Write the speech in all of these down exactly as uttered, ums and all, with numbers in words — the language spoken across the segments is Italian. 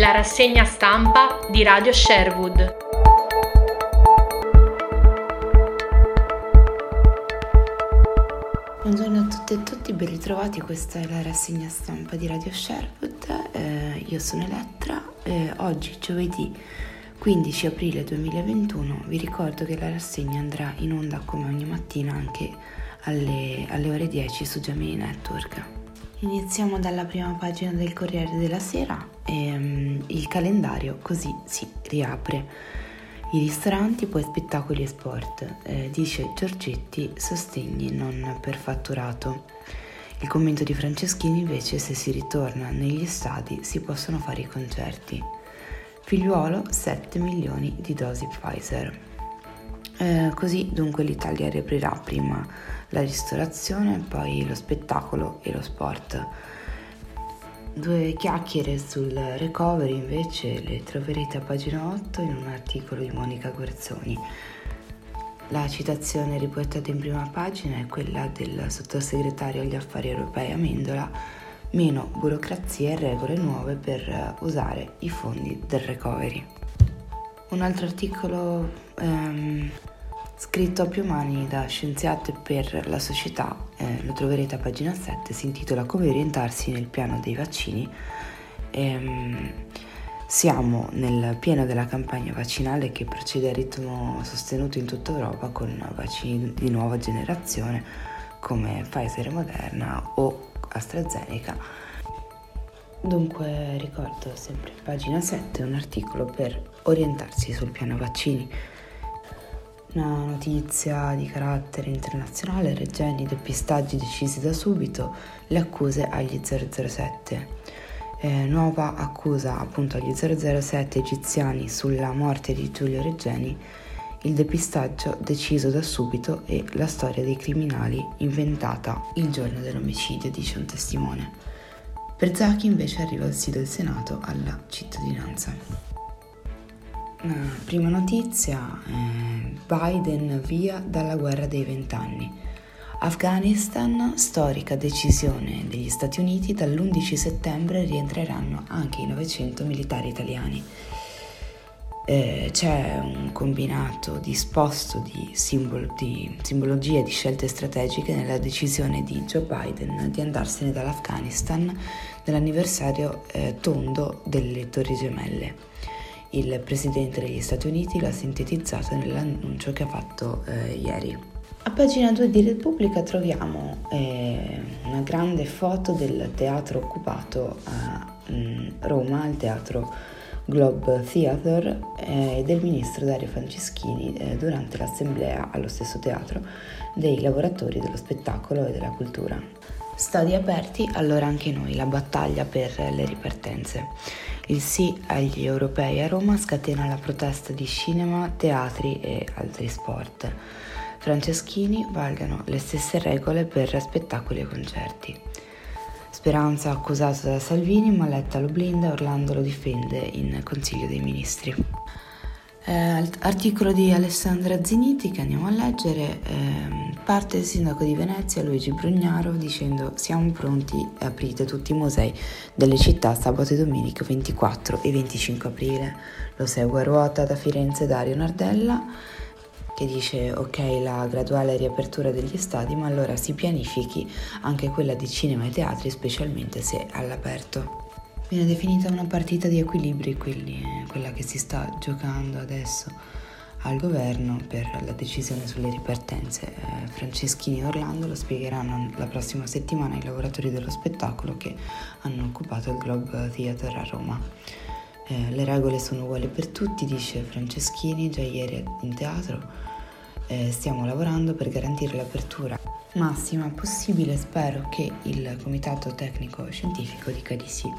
La rassegna stampa di Radio Sherwood. Buongiorno a tutte e tutti, ben ritrovati, questa è la rassegna stampa di Radio Sherwood, eh, io sono Elettra, eh, oggi giovedì quindici aprile duemilaventuno vi ricordo che la rassegna andrà in onda come ogni mattina anche alle, alle ore dieci su Gemini Network. Iniziamo dalla prima pagina del Corriere della Sera, ehm, il calendario così si riapre. I ristoranti, poi spettacoli e sport, eh, dice Giorgetti, sostegni non per fatturato. Il commento di Franceschini invece, se si ritorna negli stadi si possono fare i concerti. Figliuolo, sette milioni di dosi Pfizer. Eh, così dunque l'Italia riaprirà prima la ristorazione, poi lo spettacolo e lo sport. Due chiacchiere sul recovery invece le troverete a pagina otto in un articolo di Monica Guerzoni. La citazione riportata in prima pagina è quella del sottosegretario agli affari europei Amendola: meno burocrazia e regole nuove per usare i fondi del recovery. Un altro articolo ehm, scritto a più mani da scienziate per la società, eh, lo troverete a pagina sette, si intitola Come orientarsi nel piano dei vaccini. Ehm, siamo nel pieno della campagna vaccinale che procede a ritmo sostenuto in tutta Europa con vaccini di nuova generazione come Pfizer e Moderna o AstraZeneca. Dunque ricordo sempre pagina sette un articolo per orientarsi sul piano vaccini. Una notizia di carattere internazionale: Regeni, depistaggi decisi da subito, le accuse agli zero zero sette. Eh, nuova accusa appunto agli zero zero sette egiziani sulla morte di Giulio Regeni, il depistaggio deciso da subito e la storia dei criminali inventata il giorno dell'omicidio, dice un testimone. Per Zaki invece arriva il sì del Senato alla cittadinanza. Una prima notizia, eh, Biden via dalla guerra dei vent'anni. Afghanistan, storica decisione degli Stati Uniti, dall'undici settembre rientreranno anche i novecento militari italiani. Eh, c'è un combinato disposto di, simbolo, di simbologie e di scelte strategiche nella decisione di Joe Biden di andarsene dall'Afghanistan nell'anniversario eh, tondo delle Torri Gemelle. Il presidente degli Stati Uniti l'ha sintetizzato nell'annuncio che ha fatto eh, ieri. A pagina due di Repubblica troviamo eh, una grande foto del teatro occupato a mh, Roma, il teatro Globe Theatre, e eh, del ministro Dario Franceschini eh, durante l'assemblea allo stesso teatro dei lavoratori dello spettacolo e della cultura. Stadi aperti, allora anche noi, la battaglia per le ripartenze. Il sì agli europei a Roma scatena la protesta di cinema, teatri e altri sport. Franceschini, valgano le stesse regole per spettacoli e concerti. Speranza accusato da Salvini, ma Letta lo blinda, Orlando lo difende in Consiglio dei Ministri. Eh, articolo di Alessandra Ziniti che andiamo a leggere. Eh, parte il sindaco di Venezia Luigi Brugnaro dicendo: siamo pronti e aprite tutti i musei delle città sabato e domenica ventiquattro e venticinque aprile. Lo segue a ruota da Firenze Dario Nardella che dice: ok la graduale riapertura degli stadi, ma allora si pianifichi anche quella di cinema e teatri, specialmente se all'aperto. Viene definita una partita di equilibri, quelli, quella che si sta giocando adesso al governo per la decisione sulle ripartenze. Eh, Franceschini e Orlando lo spiegheranno la prossima settimana ai lavoratori dello spettacolo che hanno occupato il Globe Theatre a Roma. Eh, le regole sono uguali per tutti, dice Franceschini, già ieri in teatro. Eh, stiamo lavorando per garantire l'apertura massima possibile, spero che il comitato tecnico scientifico dica di sì.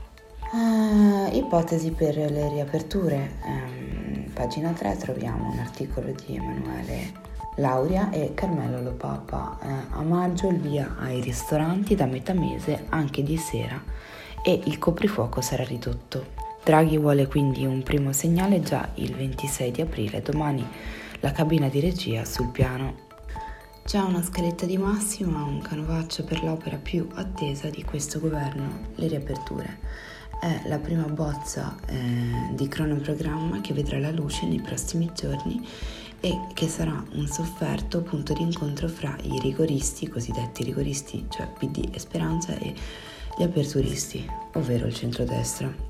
Uh, ipotesi per le riaperture. Um, pagina tre troviamo un articolo di Emanuele Lauria e Carmelo Lopapa. Uh, a maggio il via ai ristoranti da metà mese anche di sera e il coprifuoco sarà ridotto. Draghi vuole quindi un primo segnale già il ventisei di aprile, domani la cabina di regia sul piano. Già una scaletta di massima, un canovaccio per l'opera più attesa di questo governo, le riaperture. è la prima bozza eh, di cronoprogramma che vedrà la luce nei prossimi giorni e che sarà un sofferto punto di incontro fra i rigoristi, i cosiddetti rigoristi, cioè P D e Speranza, e gli aperturisti, ovvero il centrodestra.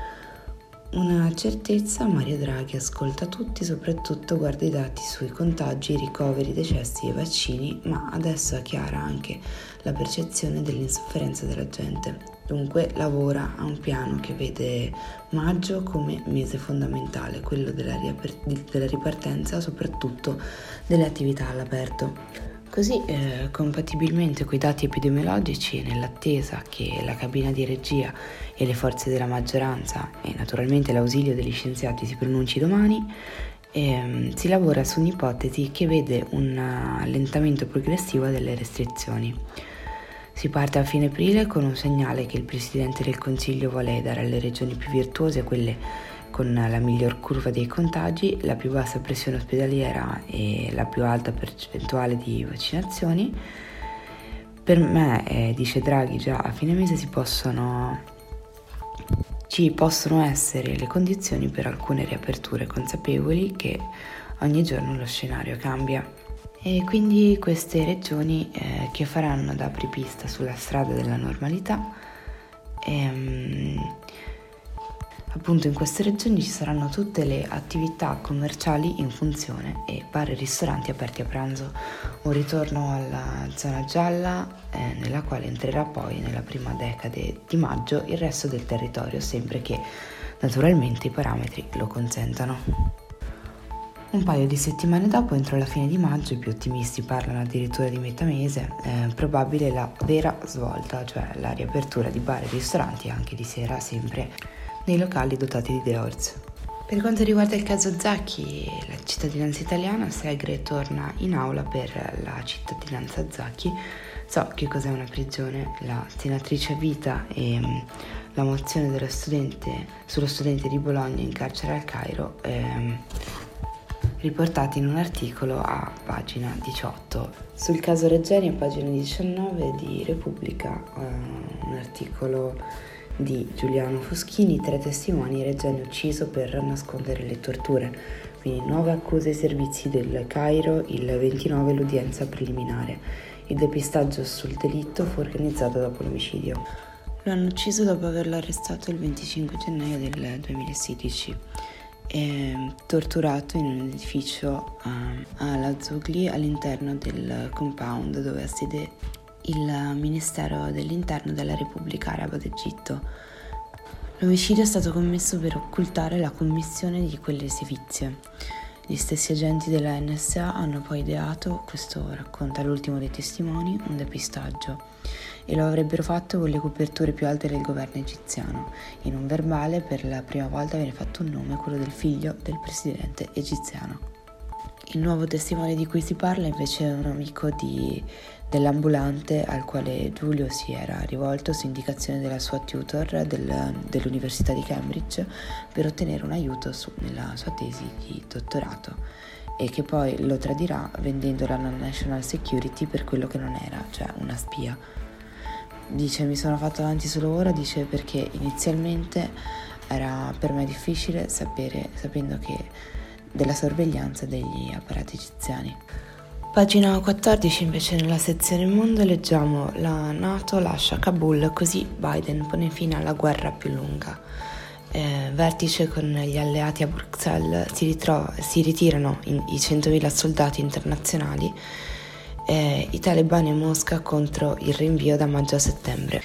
Una certezza: Mario Draghi ascolta tutti, soprattutto guarda i dati sui contagi, ricoveri, decessi e vaccini, ma adesso ha chiara anche la percezione dell'insofferenza della gente. Dunque lavora a un piano che vede maggio come mese fondamentale, quello della, riaper- della ripartenza, soprattutto delle attività all'aperto. Così, eh, compatibilmente coi dati epidemiologici, nell'attesa che la cabina di regia e le forze della maggioranza e naturalmente l'ausilio degli scienziati si pronunci domani, ehm, si lavora su un'ipotesi che vede un allentamento progressivo delle restrizioni. Si parte a fine aprile con un segnale che il Presidente del Consiglio vuole dare alle regioni più virtuose, quelle con la miglior curva dei contagi, la più bassa pressione ospedaliera e la più alta percentuale di vaccinazioni. Per me, eh, dice Draghi, già a fine mese si possono, ci possono essere le condizioni per alcune riaperture, consapevoli che ogni giorno lo scenario cambia. E quindi queste regioni eh, che faranno da apripista sulla strada della normalità, ehm, appunto in queste regioni ci saranno tutte le attività commerciali in funzione e bar e ristoranti aperti a pranzo, un ritorno alla zona gialla eh, nella quale entrerà poi nella prima decade di maggio il resto del territorio, sempre che naturalmente i parametri lo consentano. Un paio di settimane dopo, entro la fine di maggio, i più ottimisti parlano addirittura di metà mese, eh, probabile la vera svolta, cioè la riapertura di bar e ristoranti anche di sera, sempre nei locali dotati di dehors. Per quanto riguarda il caso Zaki, la cittadinanza italiana, Segre torna in aula per la cittadinanza Zaki. So che cos'è una prigione, la senatrice a vita e um, la mozione dello studente, sullo studente di Bologna in carcere al Cairo, ehm, riportati in un articolo a pagina diciotto. Sul caso Regeni, a pagina diciannove di Repubblica, eh, un articolo di Giuliano Foschini, tre testimoni, Regeni ucciso per nascondere le torture. Quindi nuove accuse ai servizi del Cairo, il ventinove l'udienza preliminare. Il depistaggio sul delitto fu organizzato dopo l'omicidio. Lo hanno ucciso dopo averlo arrestato il venticinque gennaio del duemilasedici. È torturato in un edificio a Lazugli all'interno del compound dove ha sede il Ministero dell'Interno della Repubblica Araba d'Egitto. L'omicidio è stato commesso per occultare la commissione di quelle sevizie. Gli stessi agenti della N S A hanno poi ideato, questo racconta l'ultimo dei testimoni, un depistaggio, e lo avrebbero fatto con le coperture più alte del governo egiziano. In un verbale per la prima volta viene fatto un nome, quello del figlio del presidente egiziano. Il nuovo testimone di cui si parla invece è un amico di, dell'ambulante al quale Giulio si era rivolto su indicazione della sua tutor del, dell'Università di Cambridge per ottenere un aiuto su, nella sua tesi di dottorato, e che poi lo tradirà vendendola alla National Security per quello che non era, cioè una spia. Dice: mi sono fatto avanti solo ora, dice, perché inizialmente era per me difficile sapere, sapendo che della sorveglianza degli apparati egiziani. Pagina quattordici invece, nella sezione Mondo, leggiamo: la NATO lascia Kabul, così Biden pone fine alla guerra più lunga. Eh, vertice con gli alleati a Bruxelles, si, ritrova, si ritirano in, i centomila soldati internazionali, eh, i talebani a Mosca contro il rinvio da maggio a settembre.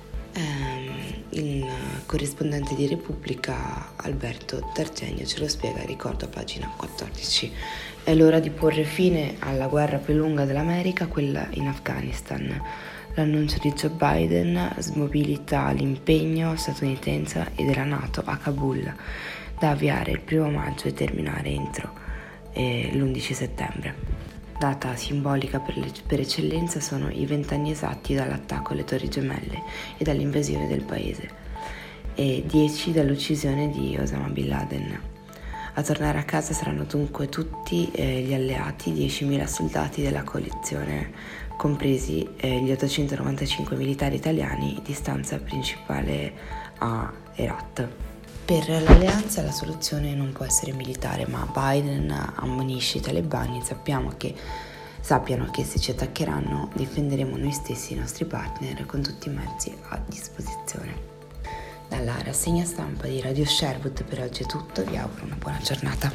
Eh, il corrispondente di Repubblica Alberto D'Argenio ce lo spiega, ricordo, a pagina quattordici. È l'ora di porre fine alla guerra più lunga dell'America, quella in Afghanistan. L'annuncio di Joe Biden smobilita l'impegno statunitense e della NATO a Kabul, da avviare il primo maggio e terminare entro eh, l'undici settembre. Data simbolica per, le, per eccellenza sono i vent'anni esatti dall'attacco alle Torri Gemelle e dall'invasione del paese, e dieci dall'uccisione di Osama Bin Laden. A tornare a casa saranno dunque tutti eh, gli alleati, diecimila soldati della coalizione compresi eh, gli ottocentonovantacinque militari italiani di stanza principale a Herat. Per l'alleanza la soluzione non può essere militare, ma Biden ammonisce i talebani: sappiamo che, sappiano che se ci attaccheranno difenderemo noi stessi e i nostri partner con tutti i mezzi a disposizione. Dalla rassegna stampa di Radio Sherwood per oggi è tutto, vi auguro una buona giornata.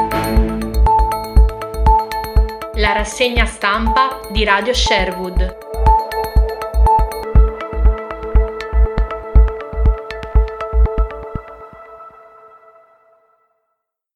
La rassegna stampa di Radio Sherwood.